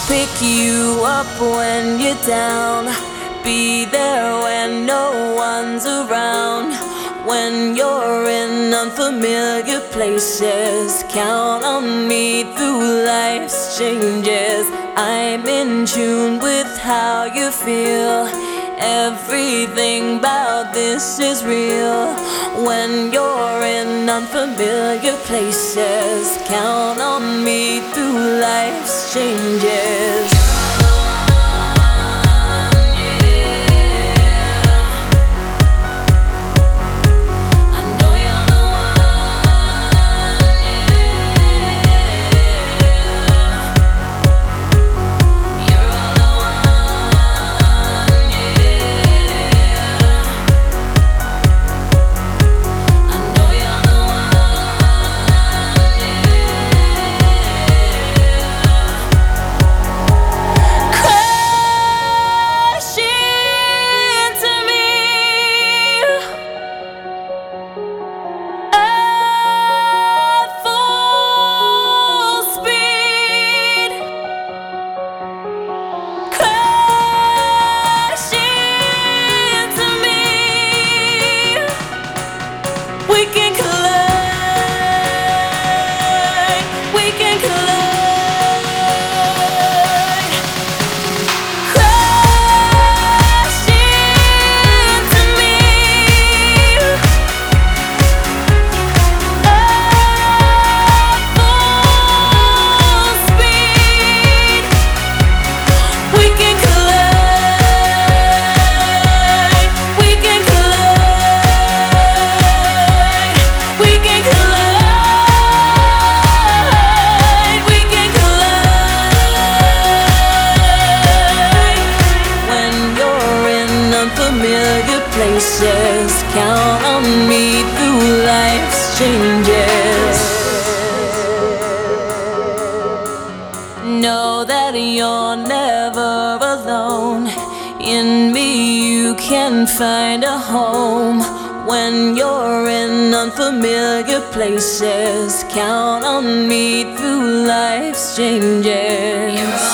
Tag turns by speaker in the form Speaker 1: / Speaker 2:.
Speaker 1: Pick you up when you're down, be there when no one's around. When you're in unfamiliar places, count on me through life's changes. I'm in tune with how you feel. Everything about this is real. When you're in unfamiliar places, count on me through life's changes. We can collide, we can collide. Crash into me. At full speed. We can collide, we can collide. We can collide, we can collide. When you're in unfamiliar places, count on me through life's changes. Know that you're never alone. In me you can find a home. When you're in unfamiliar places, count on me through life's changes.